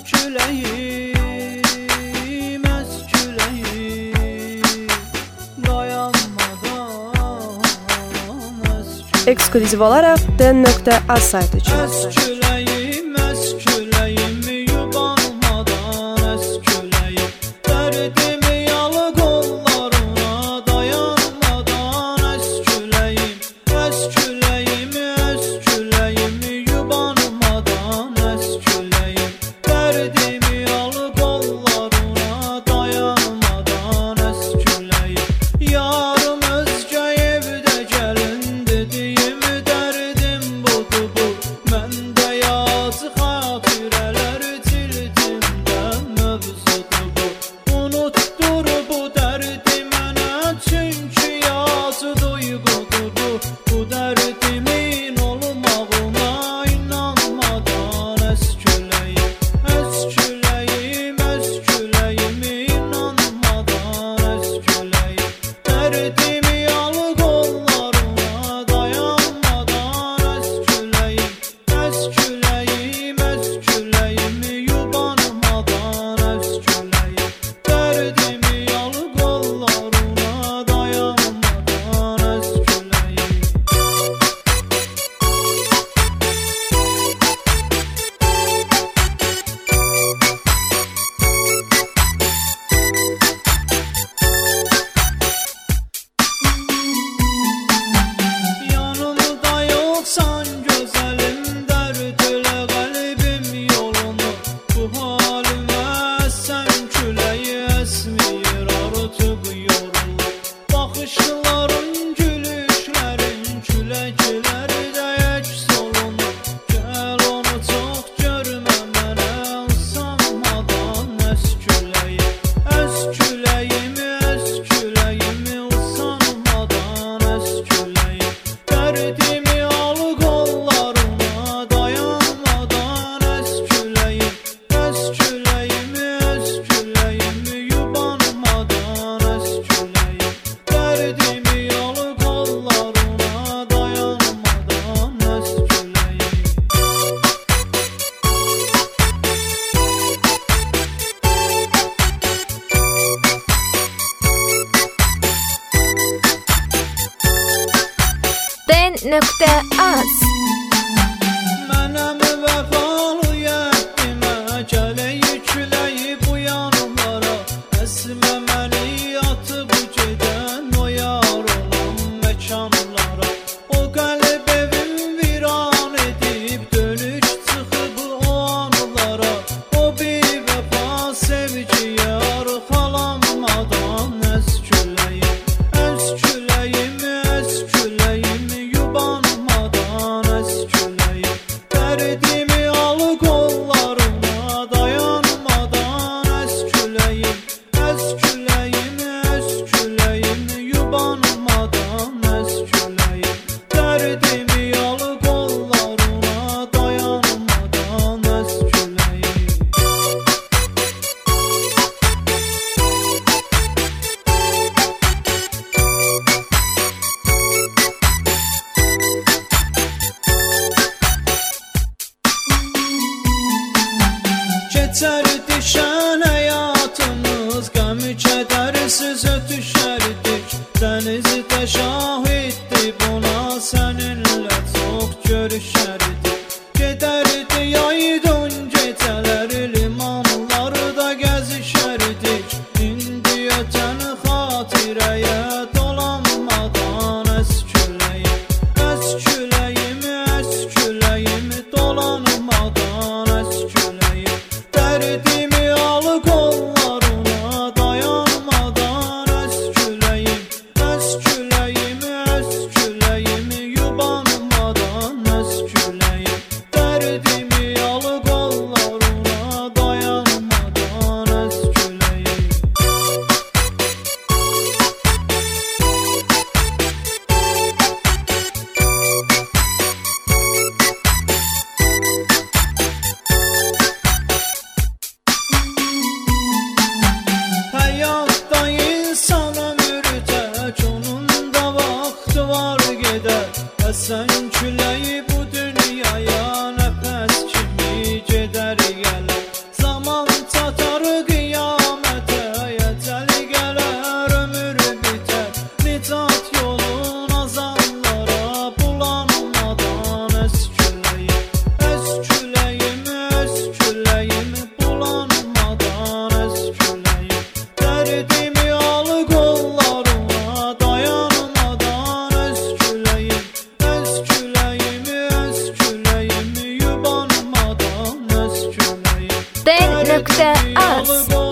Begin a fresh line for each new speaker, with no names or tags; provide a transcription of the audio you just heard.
küləyim, əs küləyim, dayanmadan əs küləyim.
Ekskluziv olaraq den.az saytı üçün.
Əs küləyim, yubanmadan əs küləyim, dərdimi yalı qollarına dayanmadan əs küləyim, əs küləyim, yubanmadan əs küləyim, dərdimi yalı qollarına dayanmadan əs küləyim. Yarım özgə evdə gəlin dediyim dərdim budur bu, məndə yazı xatirələr cildimdən mövzudur bu. Unutdur bu dərdi mənə, çünki yazı duyğudur bu. Bu dərdimin olmağına inanmadan əs küləyim, inanmadan əs küləyim, dərdimi yalı qollarına dayanmadan əs küləyim, yubanmadan əs küləyim, dərdimi yalı qollarına dayanmadan əs küləyim. Yanımda yoxsan gözəlim, dərd elə qəlbim yolunu. Bu halimə sən küləyi əsmir, artıq yorulur. Baxışların, gülüşlərin, küləkləri də əks olunur. Gəl onu çox görmə mənə, usanmadan əs küləyim, usanmadan əs küləyim, dərdimi yalı qollarına dayanmadan əs küləyim, yubanmadan əs küləyim, dərdimi yalı qollarına dayanmadan əs küləyim.
Den.az
Mənəm vəfalı yəddimə, gələyi küləyi bu yanlara, əsmə məni atıb gedən o yar olan məkanlara. O qəlb evim viran edib, dönüş çıxıb o anlara. O bir vəfa sevgiyə arxalanmadan əs küləyim, yubanmadan əs küləyim, dərdimi yalı qollarına dayanmadan əs küləyim, yubanmadan əs küləyim, dərdimi yalı qollarına dayanmadan əs küləyim. Keçər düşən həyatımız, qəmi kədərsiz ötüşərdik. Dənizdə şahiddi buna, səninlə çox görüşərdik. Gedərdi yaydın gecələr, limanlarda gəzişərdik. İndi ötən xatirəyə dolanmadan əs küləyim, dolanmadan əs küləyim, dərdimi yalı qollarına dayanmadan
D.Az